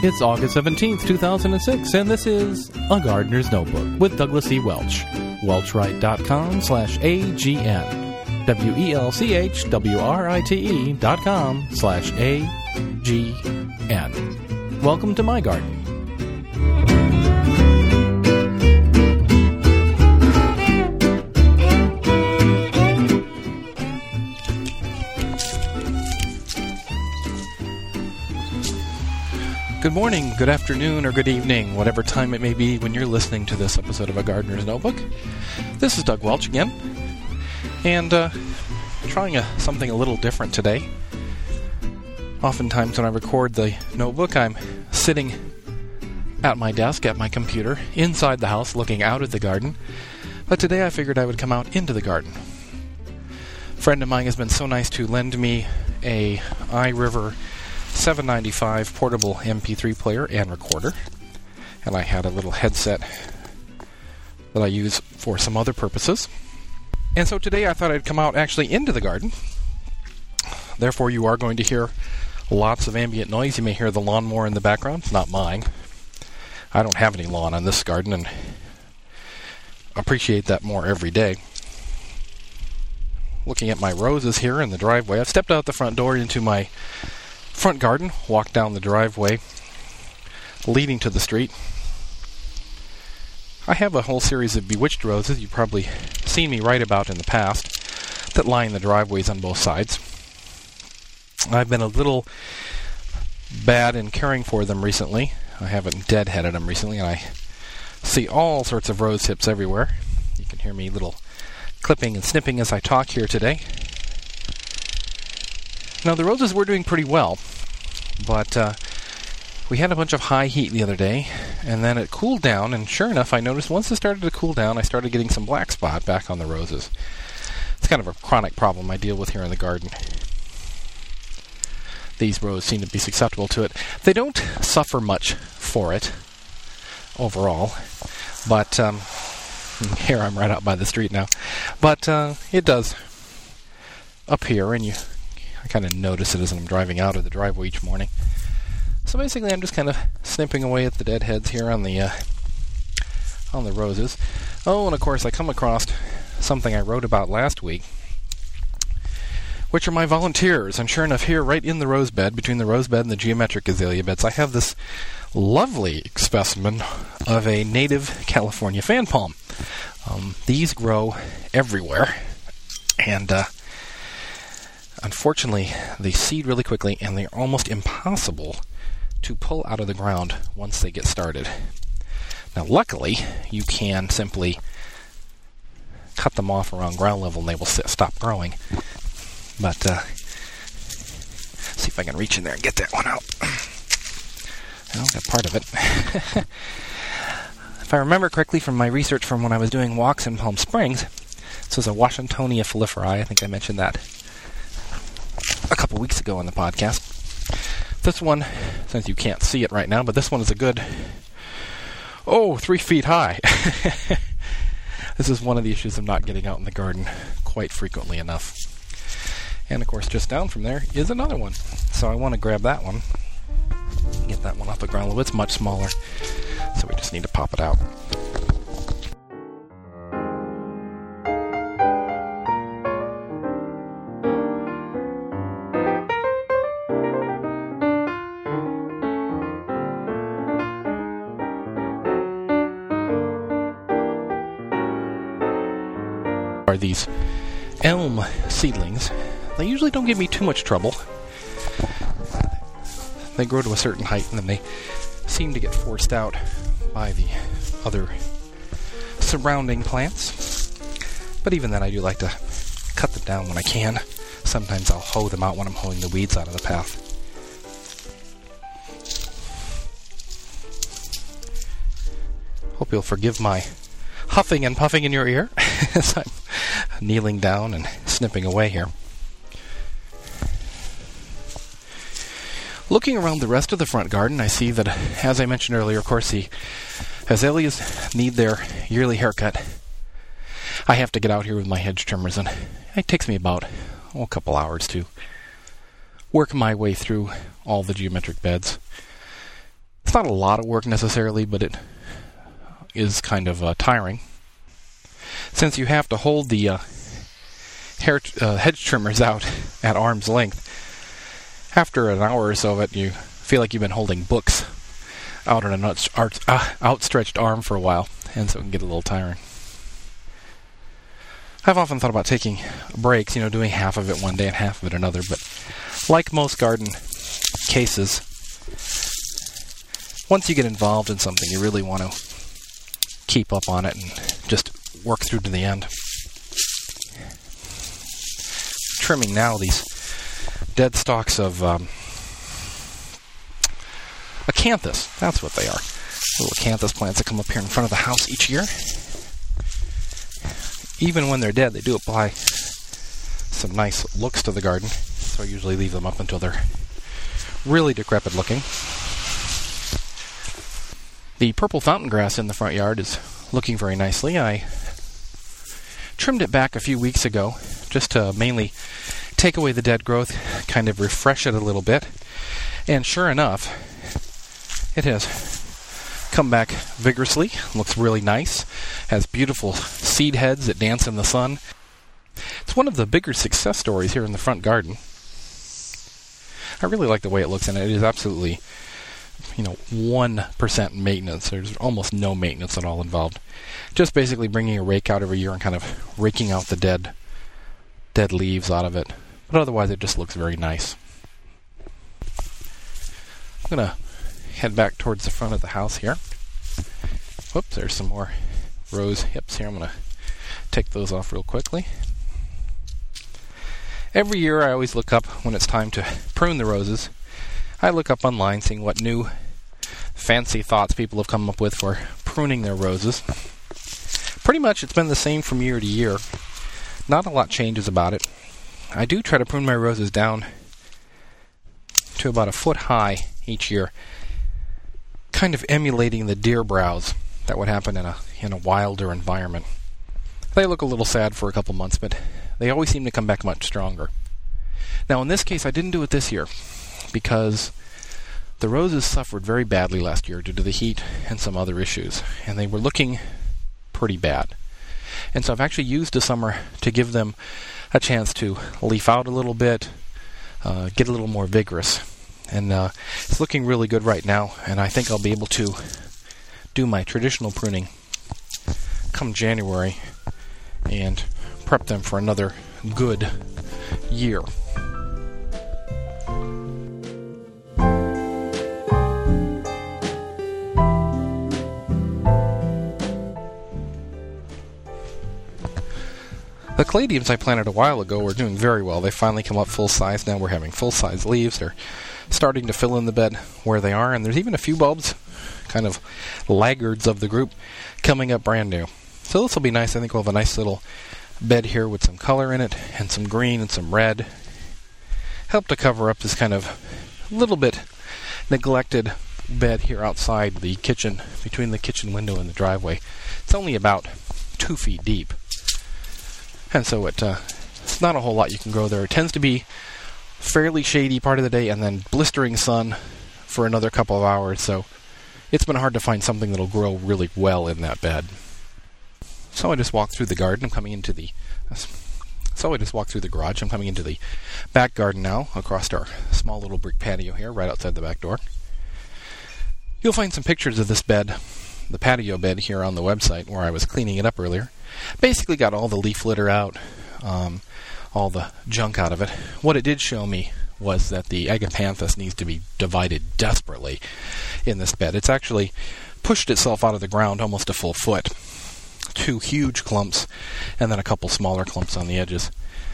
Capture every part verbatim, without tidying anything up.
It's August seventeenth, two thousand six, and this is A Gardener's Notebook with Douglas E. Welch. Welchwrite.com slash A-G-N. W-E-L-C-H-W-R-I-T-E dot com slash A-G-N. Welcome to my garden. Good morning, good afternoon, or good evening, whatever time it may be when you're listening to this episode of A Gardener's Notebook. This is Doug Welch again, and uh, trying a, something a little different today. Oftentimes when I record the notebook, I'm sitting at my desk, at my computer, inside the house, looking out at the garden. But today I figured I would come out into the garden. A friend of mine has been so nice to lend me a iRiver seven ninety-five portable M P three player and recorder, and I had a little headset that I use for some other purposes. And so today I thought I'd come out actually into the garden. Therefore you are going to hear lots of ambient noise. You may hear the lawnmower in the background. It's not mine. I don't have any lawn on this garden and appreciate that more every day. Looking at my roses here in the driveway, I've stepped out the front door into my front garden, walked down the driveway leading to the street. I have a whole series of bewitched roses you've probably seen me write about in the past that line the driveways on both sides. I've been a little bad in caring for them recently. I haven't deadheaded them recently, and I see all sorts of rose tips everywhere. You can hear me little clipping and snipping as I talk here today. Now, the roses were doing pretty well, but uh, we had a bunch of high heat the other day, and then it cooled down, and sure enough, I noticed once it started to cool down, I started getting some black spot back on the roses. It's kind of a chronic problem I deal with here in the garden. These roses seem to be susceptible to it. They don't suffer much for it overall, but um, here I'm right out by the street now, but uh, it does appear, and you I kind of notice it as I'm driving out of the driveway each morning. So basically, I'm just kind of snipping away at the dead heads here on the uh, on the roses. Oh, and of course, I come across something I wrote about last week, which are my volunteers. And sure enough, here, right in the rose bed, between the rose bed and the geometric azalea beds, I have this lovely specimen of a native California fan palm. Um, these grow everywhere, and uh, unfortunately, they seed really quickly, and they're almost impossible to pull out of the ground once they get started. Now, luckily, you can simply cut them off around ground level, and they will sit, stop growing. But, uh, see if I can reach in there and get that one out. Well, got part of it. If I remember correctly from my research from when I was doing walks in Palm Springs, this was a Washingtonia foliifera. I think I mentioned that a couple weeks ago on the podcast. This one, since you can't see it right now, but this one is a good, oh, three feet high. This is one of the issues of not getting out in the garden quite frequently enough. And of course, just down from there is another one. So I want to grab that one, get that one off the ground a little bit. It's much smaller, so we just need to pop it out. Are these elm seedlings. They usually don't give me too much trouble. They grow to a certain height and then they seem to get forced out by the other surrounding plants. But even then, I do like to cut them down when I can. Sometimes I'll hoe them out when I'm hoeing the weeds out of the path. Hope you'll forgive my huffing and puffing in your ear as I'm kneeling down and snipping away here. Looking around the rest of the front garden, I see that, as I mentioned earlier, of course, the azaleas need their yearly haircut. I have to get out here with my hedge trimmers, and it takes me about oh, a couple hours to work my way through all the geometric beds. It's not a lot of work necessarily, but it is kind of uh, tiring. Since you have to hold the uh, hair t- uh, hedge trimmers out at arm's length, after an hour or so of it, you feel like you've been holding books out on an out- out- uh, outstretched arm for a while, and so it can get a little tiring. I've often thought about taking breaks, you know, doing half of it one day and half of it another, but like most garden cases, once you get involved in something, you really want to keep up on it and just work through to the end. Trimming now these dead stalks of um, acanthus. That's what they are. Little acanthus plants that come up here in front of the house each year. Even when they're dead, they do apply some nice looks to the garden, so I usually leave them up until they're really decrepit looking. The purple fountain grass in the front yard is looking very nicely. I trimmed it back a few weeks ago just to mainly take away the dead growth, kind of refresh it a little bit, and sure enough, it has come back vigorously, looks really nice, has beautiful seed heads that dance in the sun. It's one of the bigger success stories here in the front garden. I really like the way it looks, and it is absolutely, you know, one percent maintenance. There's almost no maintenance at all involved. Just basically bringing a rake out every year and kind of raking out the dead dead leaves out of it. But otherwise, it just looks very nice. I'm going to head back towards the front of the house here. Whoops, there's some more rose hips here. I'm going to take those off real quickly. Every year I always look up when it's time to prune the roses. I look up online seeing what new fancy thoughts people have come up with for pruning their roses. Pretty much it's been the same from year to year. Not a lot changes about it. I do try to prune my roses down to about a foot high each year, kind of emulating the deer browse that would happen in a in a wilder environment. They look a little sad for a couple months, but they always seem to come back much stronger. Now, in this case, I didn't do it this year because the roses suffered very badly last year due to the heat and some other issues, and they were looking pretty bad. And so I've actually used the summer to give them a chance to leaf out a little bit, uh, get a little more vigorous. And uh, it's looking really good right now, and I think I'll be able to do my traditional pruning come January and prep them for another good year. The caladiums I planted a while ago were doing very well. They finally come up full size. Now we're having full size leaves. They're starting to fill in the bed where they are, and there's even a few bulbs, kind of laggards of the group, coming up brand new. So this will be nice. I think we'll have a nice little bed here with some color in it, and some green and some red. Help to cover up this kind of little bit neglected bed here outside the kitchen, between the kitchen window and the driveway. It's only about two feet deep. And so it, uh, it's not a whole lot you can grow there. It tends to be fairly shady part of the day and then blistering sun for another couple of hours. So it's been hard to find something that'll grow really well in that bed. So I just walked through the garden. I'm coming into the... So I just walked through the garage. I'm coming into the back garden now, across our small little brick patio here, right outside the back door. You'll find some pictures of this bed, the patio bed, here on the website where I was cleaning it up earlier. Basically got all the leaf litter out, um, all the junk out of it. What it did show me was that the agapanthus needs to be divided desperately in this bed. It's actually pushed itself out of the ground almost a full foot. Two huge clumps, and then a couple smaller clumps on the edges.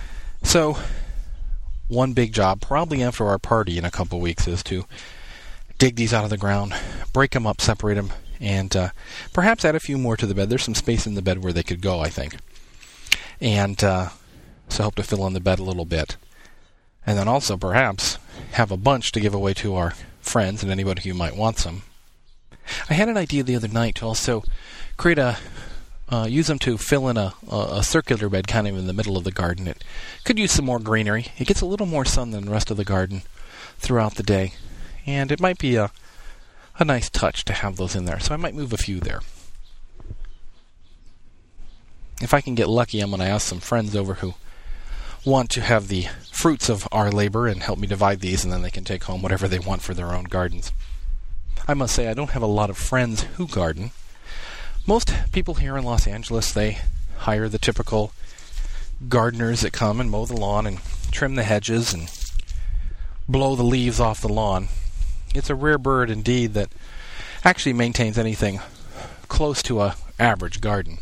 So, one big job, probably after our party in a couple weeks, is to dig these out of the ground, break them up, separate them, and uh, perhaps add a few more to the bed. There's some space in the bed where they could go, I think. And uh, so hope to fill in the bed a little bit. And then also, perhaps, have a bunch to give away to our friends and anybody who might want some. I had an idea the other night to also create a... Uh, use them to fill in a, a, a circular bed kind of in the middle of the garden. It could use some more greenery. It gets a little more sun than the rest of the garden throughout the day. And it might be a, a nice touch to have those in there. So I might move a few there. If I can get lucky, I'm going to ask some friends over who want to have the fruits of our labor and help me divide these, and then they can take home whatever they want for their own gardens. I must say, I don't have a lot of friends who garden. Most people here in Los Angeles, they hire the typical gardeners that come and mow the lawn and trim the hedges and blow the leaves off the lawn. It's a rare bird indeed that actually maintains anything close to a average garden.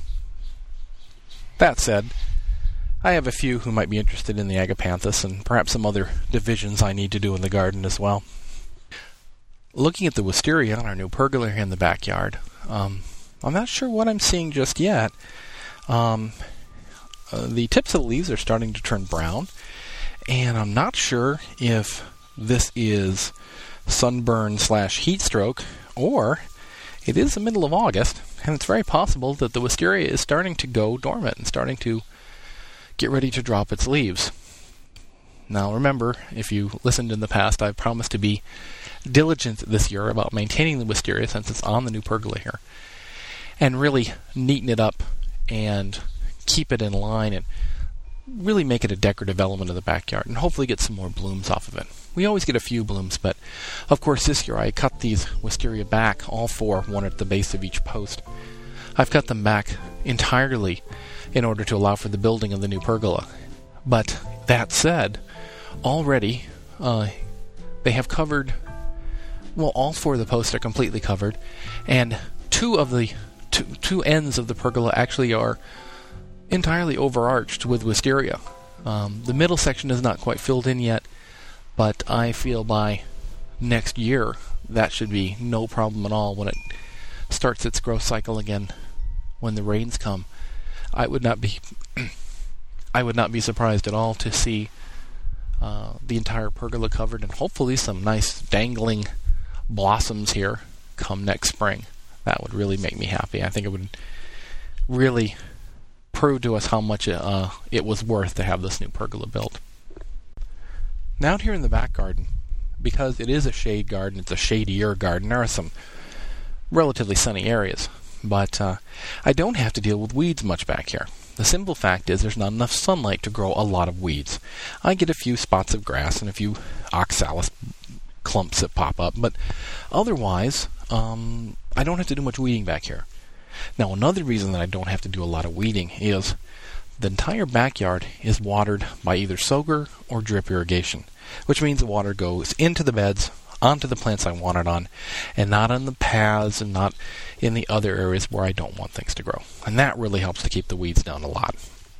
That said, I have a few who might be interested in the agapanthus and perhaps some other divisions I need to do in the garden as well. Looking at the wisteria on our new pergola here in the backyard, um, I'm not sure what I'm seeing just yet. Um, uh, the tips of the leaves are starting to turn brown, and I'm not sure if this is sunburn slash heat stroke, or it is the middle of August, and it's very possible that the wisteria is starting to go dormant and starting to get ready to drop its leaves. Now remember, if you listened in the past, I've promised to be diligent this year about maintaining the wisteria since it's on the new pergola here, and really neaten it up and keep it in line and really make it a decorative element of the backyard and hopefully get some more blooms off of it. We always get a few blooms, but of course this year I cut these wisteria back, all four, one at the base of each post. I've cut them back entirely in order to allow for the building of the new pergola. But that said, already uh, they have covered, well, all four of the posts are completely covered, and two of the two, two ends of the pergola actually are entirely overarched with wisteria. Um, the middle section is not quite filled in yet, but I feel by next year that should be no problem at all when it starts its growth cycle again when the rains come. I would not be I would not be surprised at all to see uh, the entire pergola covered and hopefully some nice dangling blossoms here come next spring. That would really make me happy. I think it would really prove to us how much uh, it was worth to have this new pergola built. Now out here in the back garden, because it is a shade garden, it's a shadier garden, there are some relatively sunny areas, but uh, I don't have to deal with weeds much back here. The simple fact is there's not enough sunlight to grow a lot of weeds. I get a few spots of grass and a few oxalis clumps that pop up, but otherwise um, I don't have to do much weeding back here. Now another reason that I don't have to do a lot of weeding is the entire backyard is watered by either soaker or drip irrigation, which means the water goes into the beds, onto the plants I want it on, and not on the paths and not in the other areas where I don't want things to grow. And that really helps to keep the weeds down a lot.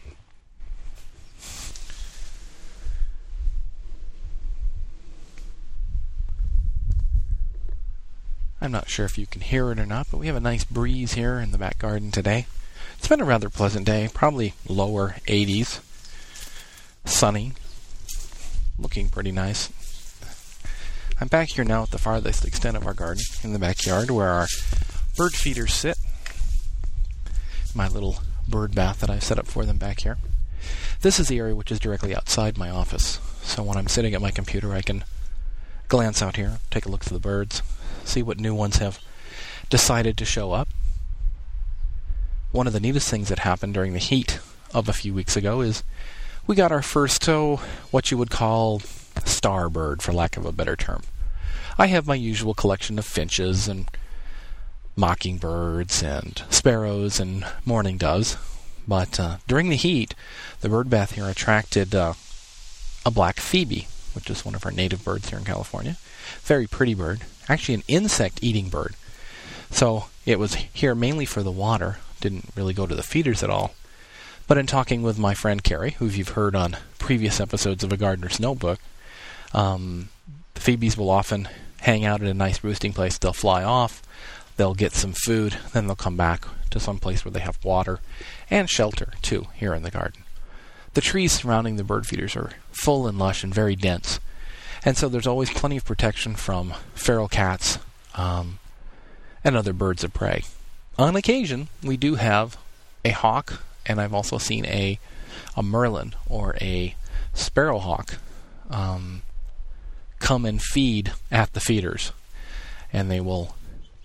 I'm not sure if you can hear it or not, but we have a nice breeze here in the back garden today. It's been a rather pleasant day, probably lower eighties, sunny, looking pretty nice. I'm back here now at the farthest extent of our garden, in the backyard, where our bird feeders sit. My little bird bath that I've set up for them back here. This is the area which is directly outside my office, so when I'm sitting at my computer I can glance out here, take a look at the birds, see what new ones have decided to show up. One of the neatest things that happened during the heat of a few weeks ago is we got our first, oh, what you would call star bird, for lack of a better term. I have my usual collection of finches and mockingbirds and sparrows and mourning doves, but uh, during the heat, the bird bath here attracted uh, a black phoebe, which is one of our native birds here in California. Very pretty bird, actually an insect-eating bird. So it was here mainly for the water, didn't really go to the feeders at all. But in talking with my friend Carrie, who you've heard on previous episodes of A Gardener's Notebook, um, the phoebes will often hang out at a nice roosting place. They'll fly off, they'll get some food, then they'll come back to some place where they have water and shelter, too, here in the garden. The trees surrounding the bird feeders are full and lush and very dense, and so there's always plenty of protection from feral cats um, and other birds of prey. On occasion, we do have a hawk, and I've also seen a a merlin or a sparrowhawk um, come and feed at the feeders, and they will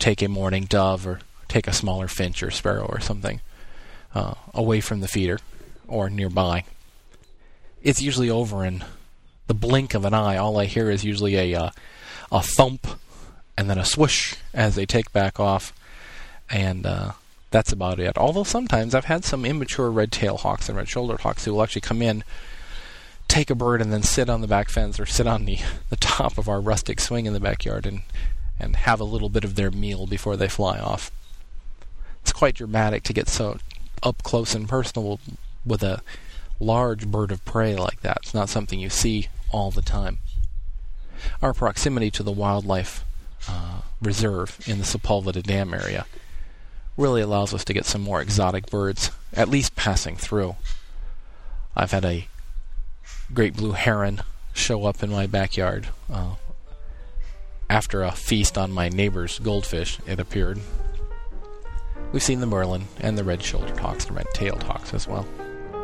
take a mourning dove or take a smaller finch or sparrow or something uh, away from the feeder or nearby, it's usually over in the blink of an eye. All I hear is usually a uh, a thump and then a swoosh as they take back off, and uh, that's about it. Although sometimes I've had some immature red-tailed hawks and red-shouldered hawks who will actually come in, take a bird, and then sit on the back fence or sit on the, the top of our rustic swing in the backyard and, and have a little bit of their meal before they fly off. It's quite dramatic to get so up close and personal with a large bird of prey like that. It's not something you see all the time. Our proximity to the wildlife uh, reserve in the Sepulveda Dam area really allows us to get some more exotic birds, at least passing through. I've had a great blue heron show up in my backyard uh, after a feast on my neighbor's goldfish, it appeared. We've seen the merlin and the red-shouldered hawks and red-tailed hawks as well.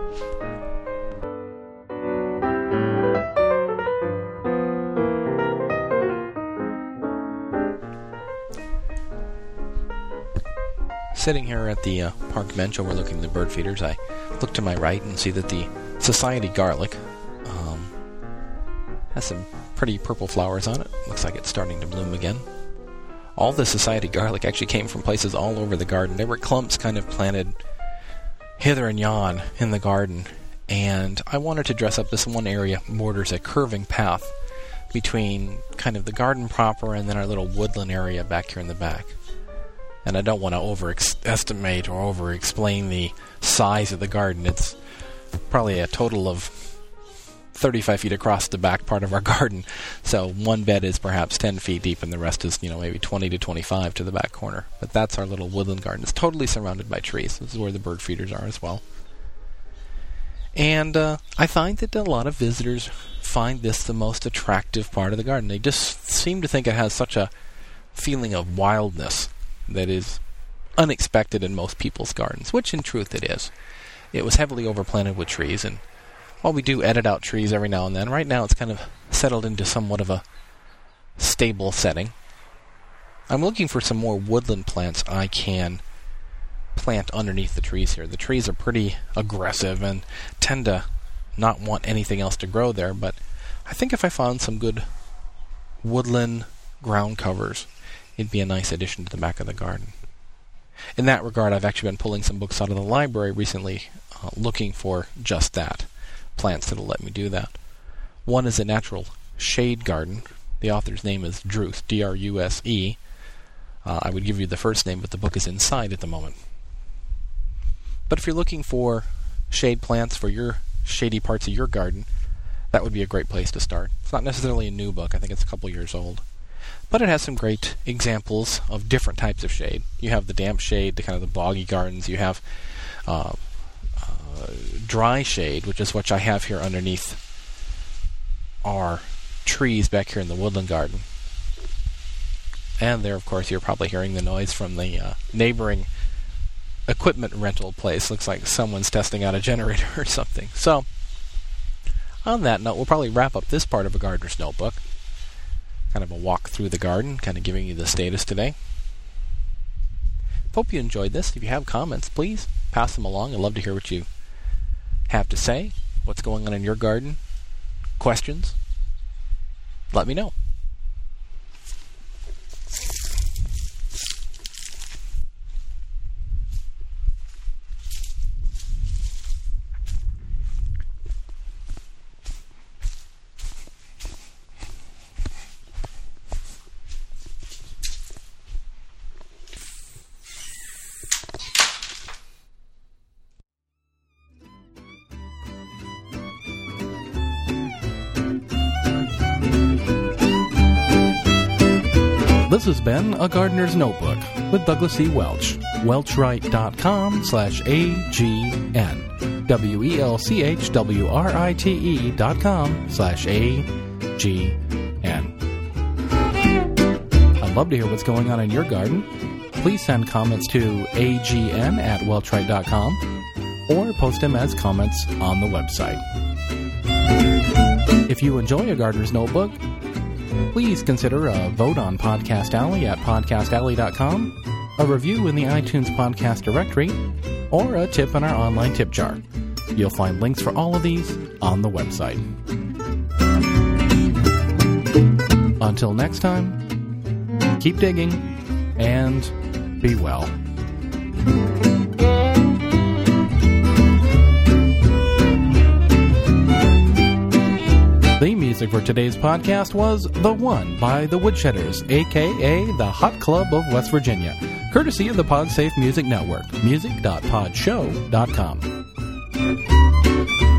Sitting here at the uh, park bench overlooking the bird feeders, I look to my right and see that the Society garlic um, has some pretty purple flowers on it. Looks like it's starting to bloom again. All the Society garlic actually came from places all over the garden. There were clumps kind of planted hither and yon in the garden, and I wanted to dress up this one area borders a curving path between kind of the garden proper and then our little woodland area back here in the back. And I don't want to overestimate or over-explain the size of the garden. It's probably a total of thirty-five feet across the back part of our garden. So one bed is perhaps ten feet deep, and the rest is, you know, maybe twenty to twenty-five to the back corner. But that's our little woodland garden. It's totally surrounded by trees. This is where the bird feeders are as well. And uh, I find that a lot of visitors find this the most attractive part of the garden. They just seem to think it has such a feeling of wildness that is unexpected in most people's gardens, which in truth it is. It was heavily overplanted with trees, and while we do edit out trees every now and then, right now it's kind of settled into somewhat of a stable setting. I'm looking for some more woodland plants I can plant underneath the trees here. The trees are pretty aggressive and tend to not want anything else to grow there, but I think if I found some good woodland ground covers, it'd be a nice addition to the back of the garden. In that regard, I've actually been pulling some books out of the library recently, uh, looking for just that, plants that'll let me do that. One is a natural shade garden. The author's name is Druse, D R U S E. Uh, I would give you the first name, but the book is inside at the moment. But if you're looking for shade plants for your shady parts of your garden, that would be a great place to start. It's not necessarily a new book. I think it's a couple years old. But it has some great examples of different types of shade. You have the damp shade, the kind of the boggy gardens. You have uh, uh, dry shade, which is what I have here underneath our trees back here in the woodland garden. And there, of course, you're probably hearing the noise from the uh, neighboring equipment rental place. Looks like someone's testing out a generator or something. So, on that note, we'll probably wrap up this part of A Gardener's Notebook. Kind of a walk through the garden, kind of giving you the status today. Hope you enjoyed this. If you have comments, please pass them along. I'd love to hear what you have to say. What's going on in your garden? Questions? Let me know. This has been A Gardener's Notebook with Douglas E. Welch. Welchwrite.com slash A-G-N. W-E-L-C-H-W-R-I-T-E dot com slash A-G-N. I'd love to hear what's going on in your garden. Please send comments to agn at welchwrite dot com or post them as comments on the website. If you enjoy A Gardener's Notebook, Please consider a vote on Podcast Alley at podcast alley dot com, a review in the iTunes podcast directory, or a tip in our online tip jar. You'll find links for all of these on the website. Until next time, keep digging and be well. The music for today's podcast was The One by The Woodshedders, a k a. the Hot Club of West Virginia, courtesy of the PodSafe Music Network, music dot pod show dot com.